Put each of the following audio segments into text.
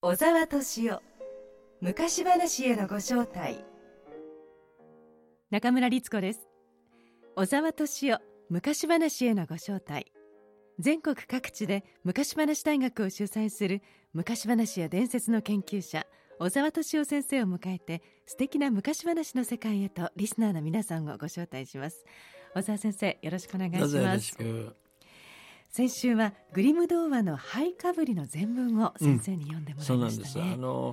小沢敏夫昔話へのご招待。 中村律子です。小沢敏夫昔話へのご招待。全国各地で昔話大学を主催する昔話や伝説の研究者小沢敏夫先生を迎えて、素敵な昔話の世界へとリスナーの皆さんをご招待します。小沢先生、よろしくお願いします。 どうぞよろしく。 先週はグリム童話の灰かぶりの全文を先生に読んでもらいましたね。 そうなんです。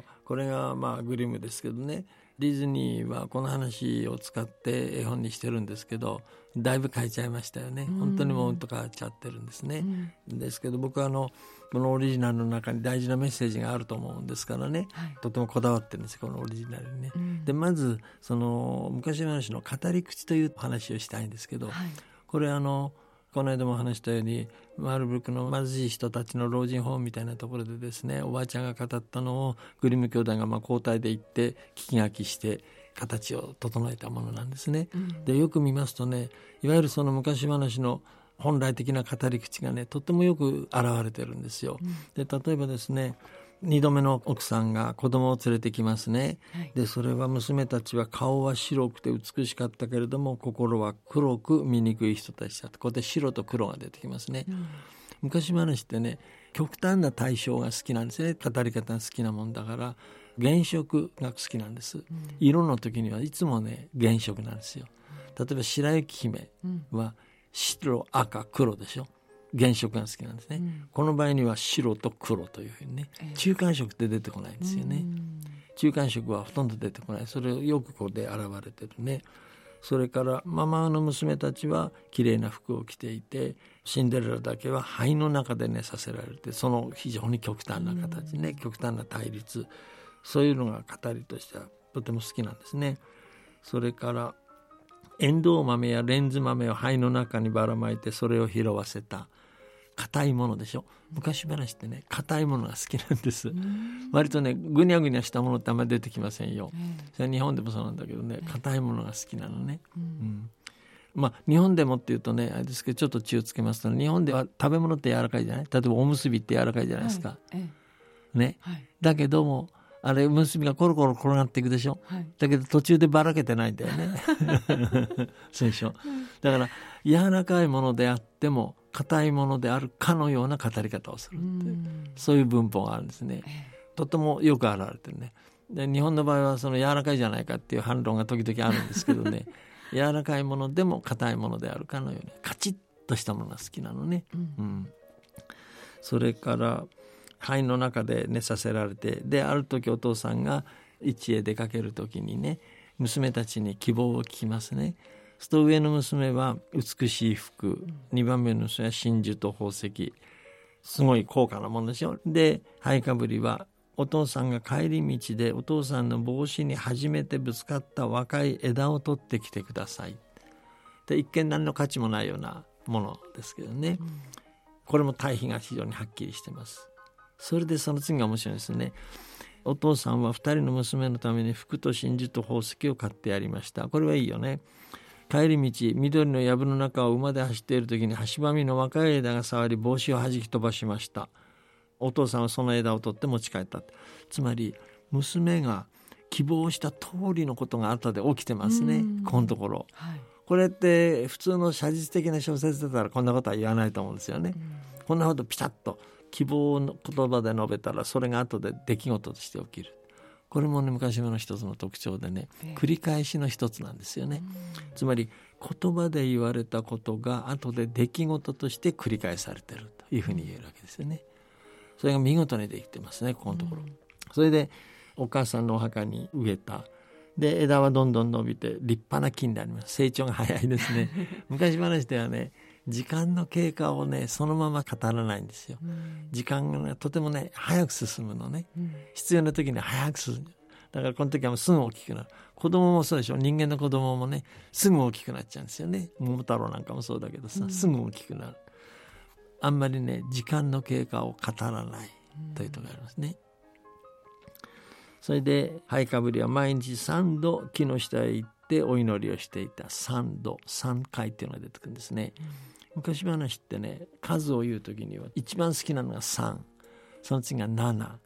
これがグリムですけどね、ディズニーはこの話を使って絵本にしてるんですけど、だいぶ変えちゃいましたよね。本当にもうと変わっちゃってるんですね。ですけど僕はこのオリジナルの中に大事なメッセージがあると思うんですからね、とてもこだわってるんですよ、このオリジナルにね。でまずその昔話の語り口という話をしたいんですけど、これこの間も話したようにマルブルクの貧しい人たちの老人ホームみたいなところでですね、おばあちゃんが語ったのをグリム兄弟が交代で行って聞き書きして形を整えたものなんですね。でよく見ますとね、いわゆるその昔話の本来的な語り口がね、とってもよく現れてるんですよ。で例えばですね、2度目の奥さんが子供を連れてきますね。でそれは娘たちは顔は白くて美しかったけれども心は黒く醜い人たちだと。ここで白と黒が出てきますね。昔話ってね、極端な対象が好きなんですね。語り方が好きなもんだから原色が好きなんです。色の時にはいつもね原色なんですよ。例えば白雪姫は白赤黒でしょ。原色が好きなんですね。この場合には白と黒というふうにね、中間色って出てこないんですよね。中間色はほとんど出てこない。それをよくここで現れてるね。それからママの娘たちは綺麗な服を着ていて、シンデレラだけは灰の中で寝させられて、その非常に極端な形ね、極端な対立、そういうのが語りとしてはとても好きなんですね。それからエンドウ豆やレンズ豆を灰の中にばらまいてそれを拾わせた硬いものでしょ。昔話ってね、硬いものが好きなんです。割とねぐにゃぐにゃしたものってあんまり出てきませんよ。それは日本でもそうなんだけどね、硬いものが好きなのね。日本でもっていうとねあれですけど、ちょっと気をつけますと、日本では食べ物って柔らかいじゃない。例えばおむすびって柔らかいじゃないですか、ね。だけどもあれ結びがコロコロ転がっていくでしょ、だけど途中でばらけてないんだよねそうでしょ。だから柔らかいものであっても硬いものであるかのような語り方をするっていう、そういう文法があるんですね。とてもよく現れてるね。で日本の場合はその柔らかいじゃないかっていう反論が時々あるんですけどね柔らかいものでも硬いものであるかのようにカチッとしたものが好きなのね。それから灰の中で寝させられて、である時お父さんが市へ出かける時にね、娘たちに希望を聞きますね。そうすると上の娘は美しい服、2番目の娘は真珠と宝石、すごい高価なものでしょ。で灰かぶりはお父さんが帰り道でお父さんの帽子に初めてぶつかった若い枝を取ってきてください。で一見何の価値もないようなものですけどね、これも対比が非常にはっきりしてます。それでその次が面白いですね。お父さんは2人の娘のために服と真珠と宝石を買ってやりました。これはいいよね。帰り道緑の藪の中を馬で走っている時に橋ばみの若い枝が触り帽子を弾き飛ばしました。お父さんはその枝を取って持ち帰った。つまり娘が希望した通りのことが後で起きてますね。このところ、これって普通の写実的な小説だったらこんなことは言わないと思うんですよね。こんなことピタッと希望の言葉で述べたらそれが後で出来事として起きる。これもね昔の一つの特徴でね、繰り返しの一つなんですよね。つまり言葉で言われたことが後で出来事として繰り返されているというふうに言えるわけですよね。それが見事にできてますね、ここのところ。それでお母さんのお墓に植えた。で枝はどんどん伸びて立派な木になります。成長が早いですね昔話ではね、時間の経過をねそのまま語らないんですよ。時間が、ね、とてもね早く進むのね、必要な時に早く進む。だからこの時はもうすぐ大きくなる。子供もそうでしょ。人間の子供もねすぐ大きくなっちゃうんですよね。桃太郎なんかもそうだけどさ、すぐ大きくなる。あんまりね時間の経過を語らないというところがありますね。それで灰かぶりは毎日3度木の下へ行ってお祈りをしていた。3回っていうのが出てくるんですね。昔話ってね、数を言うときには一番好きなのが3、その次が7、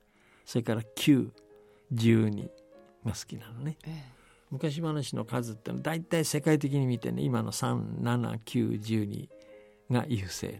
それから9、12が好きなのね。昔話の数ってのはだいたい世界的に見てね、今の3、7、9、12が優勢、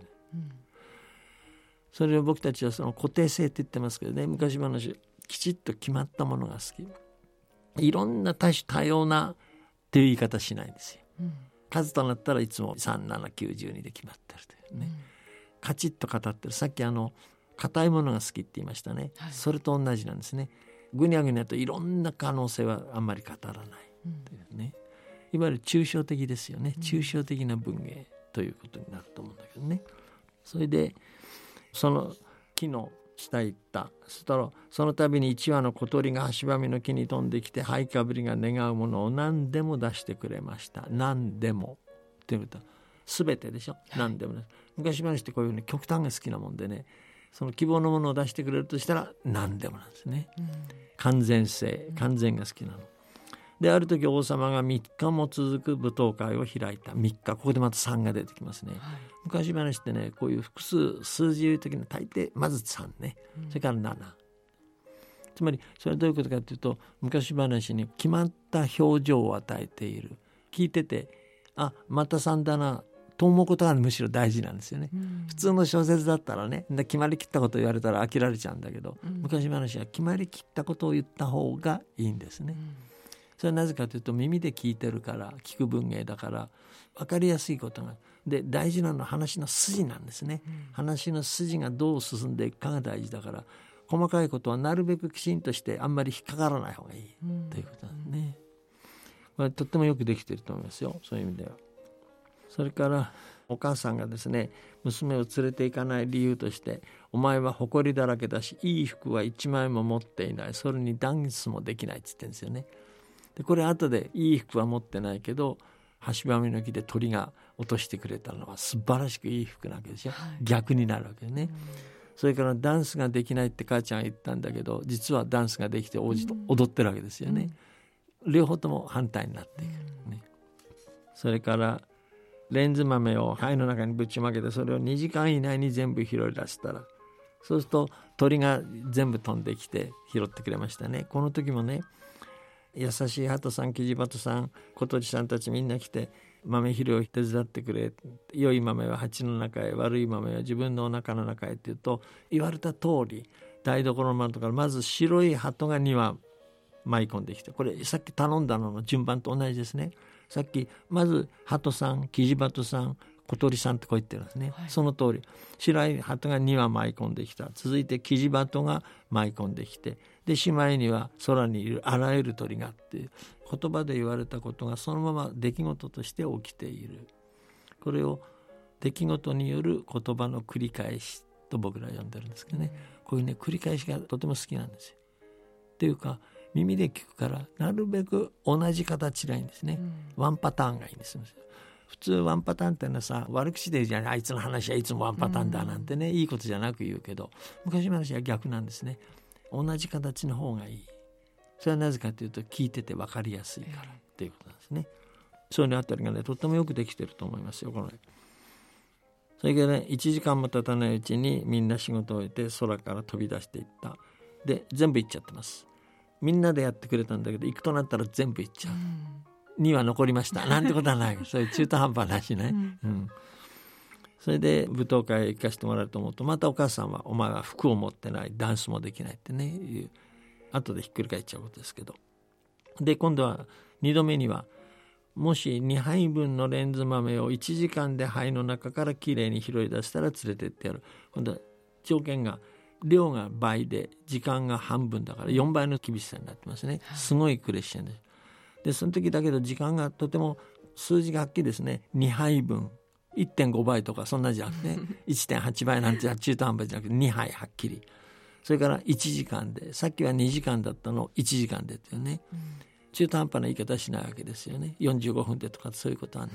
それを僕たちはその固定性って言ってますけどね、昔話きちっと決まったものが好き。いろんな多種多様なっていう言い方しないんですよ、数となったらいつも3、7、9、12で決まってるというね、カチッと語ってる。さっき硬いものが好きって言いましたね、それと同じなんですね。ぐにゃぐにゃといろんな可能性はあんまり語らないというね、いわゆる抽象的ですよね。抽象的な文芸ということになると思うんだけどね。それでその木の下へ行った。そしたらその度に一羽の小鳥が橋ばみの木に飛んできて、灰かぶりが願うものを何でも出してくれました。何でもっていうことは全てでしょ、何でもね。昔話ってこういうね、極端が好きなもんでね、その希望のものを出してくれるとしたら何でもなんですね、完全性、完全が好きなので、ある時王様が3日も続く舞踏会を開いた。3日、ここでまた3が出てきますね、昔話ってね、こういう複数数字言う時の大抵まず3ね、それから7、つまりそれはどういうことかというと、昔話に決まった表情を与えている。聞いてて、あ、また3だなと思うことがむしろ大事なんですよね、普通の小説だったらね、決まりきったことを言われたら飽きられちゃうんだけど、昔話は決まりきったことを言った方がいいんですね。それはなぜかというと、耳で聞いてるから、聞く文芸だから分かりやすいことがで、大事なのは話の筋なんですね、話の筋がどう進んでいくかが大事だから、細かいことはなるべくきちんとしてあんまり引っかからない方がいい、ということなんですね。これとってもよくできていると思いますよ、そういう意味では。それからお母さんがですね、娘を連れて行かない理由として、お前は埃りだらけだし、いい服は1枚も持っていない、それにダンスもできないって言ってるんですよね。でこれ後で、いい服は持ってないけど橋ばみの木で鳥が落としてくれたのは素晴らしくいい服なわけですよ、逆になるわけね、それからダンスができないって母ちゃんが言ったんだけど、実はダンスができて王子と踊ってるわけですよね、両方とも反対になっていく、それからレンズ豆を灰の中にぶちまけて、それを2時間以内に全部拾い出したら、そうすると鳥が全部飛んできて拾ってくれましたね。この時もね、優しい鳩さん、キジバトさん、小鳥さんたちみんな来て、豆拾いを手伝ってくれ、良い豆は鉢の中へ、悪い豆は自分のお腹の中へって言うと、言われた通り台所の窓からまず白い鳩が2羽舞い込んできて、これさっき頼んだのの順番と同じですね。さっきまず鳩さん、キジバトさん、小鳥さんってこう言ってるんですね、その通り白い鳩が2羽舞い込んできた。続いてキジバトが舞い込んできて、でしまいには空にいるあらゆる鳥がっていう言葉で言われたことがそのまま出来事として起きている。これを出来事による言葉の繰り返しと僕ら呼んでるんですけどね、こういうね繰り返しがとても好きなんですよ。っていうか耳で聞くからなるべく同じ形がいいんですね、ワンパターンがいいんです。普通ワンパターンってのはさ、悪口で言うじゃない、あいつの話はいつもワンパターンだなんてね、いいことじゃなく言うけど、昔話は逆なんですね。同じ形の方がいい。それはなぜかというと、聞いてて分かりやすいからっていうことなんですね。そういうあたりがね、とってもよくできてると思いますよ、この。それからね、1時間も経たないうちにみんな仕事を終えて空から飛び出していった。で全部行っちゃってます。みんなでやってくれたんだけど、行くとなったら全部行っちゃう、2は残りましたなんてことはないそういう中途半端なしね、それで舞踏会へ行かせてもらうと思うと、またお母さんはお前は服を持ってない、ダンスもできないってねいう、後でひっくり返っちゃうことですけど、で今度は2度目には、もし2杯分のレンズ豆を1時間で灰の中からきれいに拾い出したら連れてってやる。今度は条件が量が倍で時間が半分だから4倍の厳しさになってますね。すごいクレッシェンドです。でその時だけど時間がとても数字がはっきりですね、2杯分 1.5 倍とかそんなじゃなくて、ね、1.8 倍なんて中途半端じゃなくて2杯はっきり、それから1時間で、さっきは2時間だったの1時間でっていうね、中途半端な言い方しないわけですよね。45分でとかそういうことはない、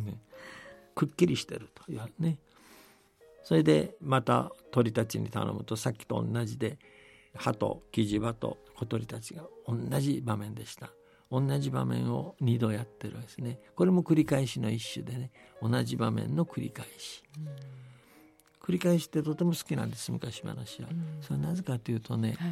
ね、くっきりしてるというね。それでまた鳥たちに頼むと、さっきと同じで鳩、キジバト、小鳥たちが同じ場面でした。同じ場面を2度やってるわけですね。これも繰り返しの一種でね、同じ場面の繰り返し、繰り返しってとても好きなんです、昔話は。それはなぜかというとね、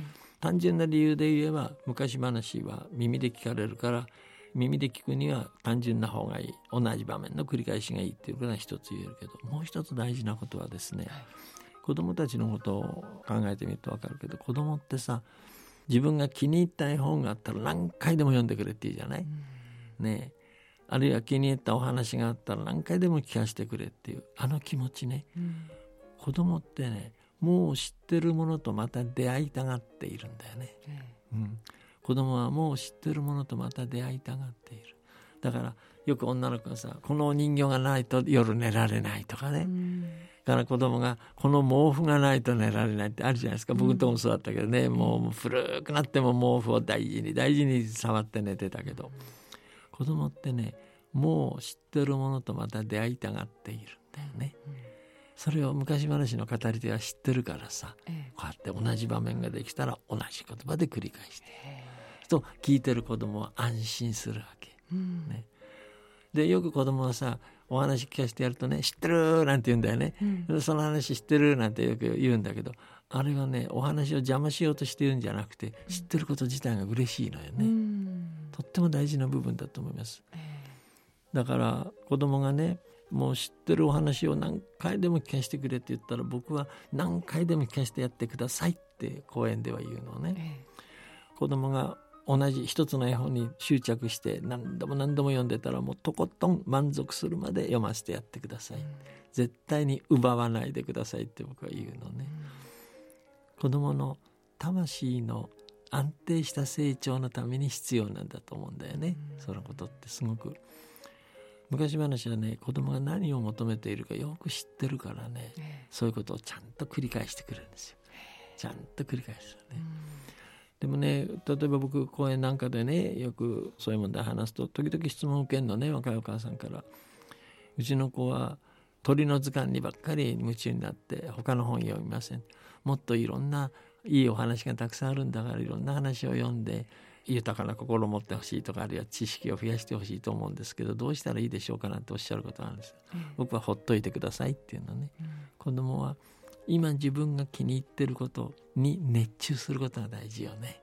単純な理由で言えば昔話は耳で聞かれるから耳で聞くには単純な方がいい、同じ場面の繰り返しがいいっていうことが一つ言えるけど、もう一つ大事なことはですね、子供たちのことを考えてみると分かるけど、子供ってさ、自分が気に入った絵本があったら何回でも読んでくれって言うじゃない、ねえ、あるいは気に入ったお話があったら何回でも聞かせてくれっていうあの気持ちね、子供ってね、もう知ってるものとまた出会いたがっているんだよね、子供はもう知ってるものとまた出会いたがっている。だからよく女の子がさ、このお人形がないと夜寝られないとかね、から子供がこの毛布がないと寝られないってあるじゃないですか。僕ともそうだったけどね、もう古くなっても毛布を大事に大事に触って寝てたけど、子供ってね、もう知ってるものとまた出会いたがっているんだよね、それを昔話の語り手は知ってるからさ、こうやって同じ場面ができたら同じ言葉で繰り返してと聞いてる子供は安心するわけ、でよく子供はさ、お話聞かせてやるとね、知ってるなんて言うんだよね、その話知ってるなんてよく言うんだけど、あれはね、お話を邪魔しようとして言うんじゃなくて、知ってること自体が嬉しいのよね、とっても大事な部分だと思います、だから子供がね、もう知ってるお話を何回でも聞かせてくれって言ったら、僕は何回でも聞かせてやってくださいって講演では言うのね、子供が同じ一つの絵本に執着して何度も何度も読んでたら、もうとことん満足するまで読ませてやってください、絶対に奪わないでくださいって僕は言うのね、子供の魂の安定した成長のために必要なんだと思うんだよね、そのことってすごく。昔話はね、子供が何を求めているかよく知ってるからね、そういうことをちゃんと繰り返してくるんですよ、ちゃんと繰り返すよね、でもね、例えば僕講演なんかでね、よくそういう問題話すと、時々質問を受けるのね、若いお母さんから。うちの子は鳥の図鑑にばっかり夢中になって他の本読みません、もっといろんないいお話がたくさんあるんだから、いろんな話を読んで豊かな心を持ってほしいとか、あるいは知識を増やしてほしいと思うんですけど、どうしたらいいでしょうかなんておっしゃることがあるんです、僕はほっといてくださいっていうのね、子供は今自分が気に入っていることに熱中することが大事よね、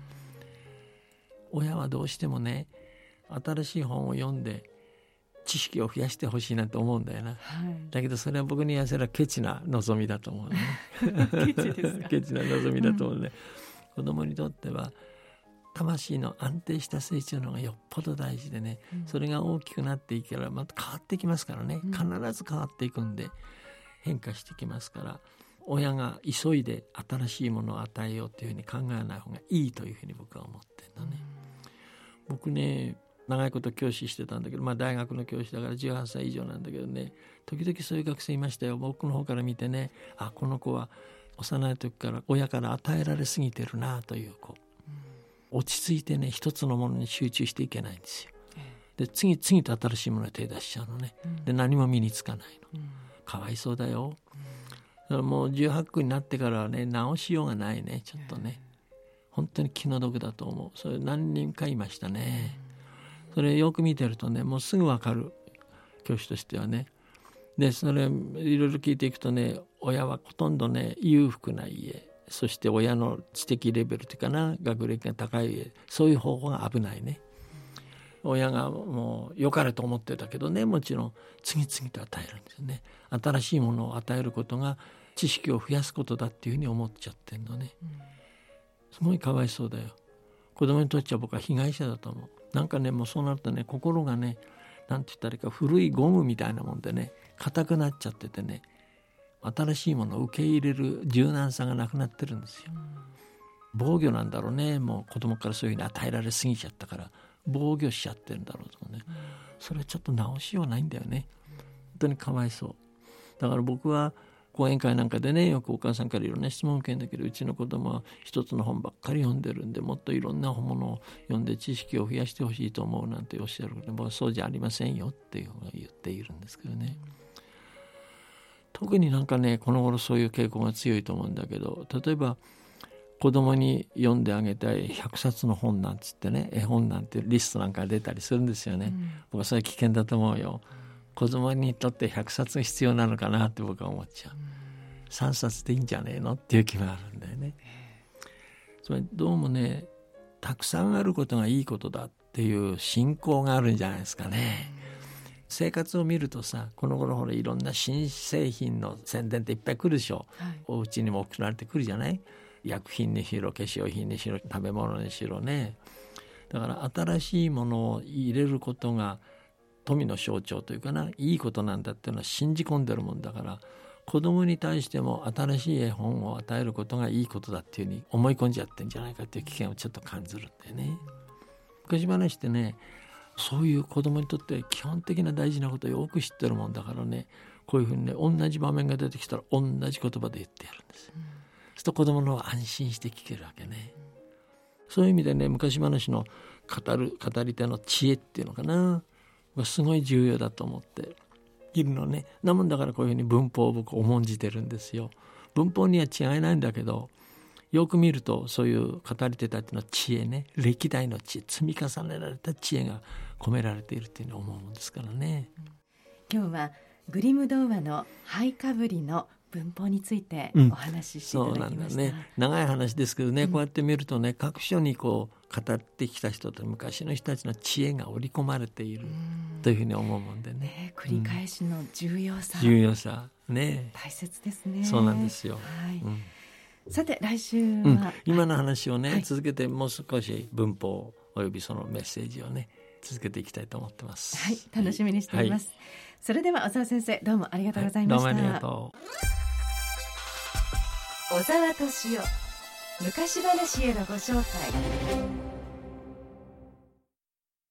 親はどうしてもね、新しい本を読んで知識を増やしてほしいなと思うんだよな、だけどそれは僕に言わせればケチな望みだと思うねケチですかケチな望みだと思うね、子供にとっては魂の安定した成長の方がよっぽど大事でね、それが大きくなっていけばまた変わってきますからね、必ず変わっていくんで変化してきますから、親が急いで新しいものを与えようというふうに考えない方がいいというふうに僕は思ってるんだね、僕ね、長いこと教師してたんだけど、大学の教師だから18歳以上なんだけどね、時々そういう学生いましたよ。僕の方から見てね、あ、この子は幼い時から親から与えられすぎてるなという子、落ち着いてね、一つのものに集中していけないんですよ。で次々と新しいものに手出しちゃうのね、で何も身につかないの、かわいそうだよ、だからもう18区になってからはね、直しようがないね、ちょっとね、本当に気の毒だと思う。それ何人かいましたね。それよく見てるとね、もうすぐわかる、教師としてはね。でそれいろいろ聞いていくとね、親はほとんどね、裕福な家、そして親の知的レベルというかな、学歴が高い家、そういう方法が危ないね。親がもう良かれと思ってたけどね、もちろん次々と与えるんですよね。新しいものを与えることが知識を増やすことだっていうふうに思っちゃってるのね、すごいかわいそうだよ。子供にとっちゃ僕は被害者だと思う。なんかね、もうそうなるとね、心がね、なんて言ったらいいか、古いゴムみたいなもんでね、硬くなっちゃっててね、新しいものを受け入れる柔軟さがなくなってるんですよ。防御なんだろうね、もう子供からそういうふうに与えられすぎちゃったから防御しちゃってるんだろうとね、それちょっと直しようないんだよね。本当にかわいそう。だから僕は講演会なんかでね、よくお母さんからいろんな質問を受けるんだけど、うちの子供は一つの本ばっかり読んでるんで、もっといろんなものを読んで知識を増やしてほしいと思うなんておっしゃるので、僕はそうじゃありませんよっていうのを言っているんですけどね、特になんかね、この頃そういう傾向が強いと思うんだけど、例えば子供に読んであげたい100冊の本なんつってね、絵本なんてリストなんか出たりするんですよね、僕はそれ危険だと思うよ。子供にとって100冊必要なのかなって僕は思っちゃう。3冊でいいんじゃねえのっていう気があるんだよね。 つまりどうもね、たくさんあることがいいことだっていう信仰があるんじゃないですかね。生活を見るとさ、この頃ほらいろんな新製品の宣伝っていっぱい来るでしょ、はい、お家にも送られてくるじゃない。薬品にしろ化粧品にしろ食べ物にしろね。だから新しいものを入れることが富の象徴というかな、いいことなんだっていうのは信じ込んでるもんだから、子供に対しても新しい絵本を与えることがいいことだっていうふうに思い込んじゃってんじゃないかっていう危険をちょっと感じるんだよね。昔話ってね、そういう子供にとって基本的な大事なことをよく知ってるもんだからね、こういうふうにね、同じ場面が出てきたら同じ言葉で言ってやるんです、そうすると子供の方が安心して聞けるわけね。そういう意味でね、昔話の語り手の知恵っていうのかな、すごい重要だと思っているのね。なもんだからこういうふうに文法を僕重んじてるんですよ。文法には違いないんだけど、よく見るとそういう語り手たちの知恵ね、歴代の知恵、積み重ねられた知恵が込められているっていうのを思うもんですからね。 今日はグリム童話の灰かぶりの文法についてお話ししていただきました、 そうなんだね。長い話ですけどね、こうやって見るとね、各所にこう語ってきた人と昔の人たちの知恵が織り込まれているというふうに思うもんでね、 繰り返しの重要さ、 ね、 大切ですね。 そうなんですよ、 さて来週は、 今の話をね、続けてもう少し文法およびそのメッセージをね続けていきたいと思ってます。 はい、楽しみにしています、それでは小沢先生、どうもありがとうございました。 どうもありがとう。 小沢敏夫、昔話へのご招待。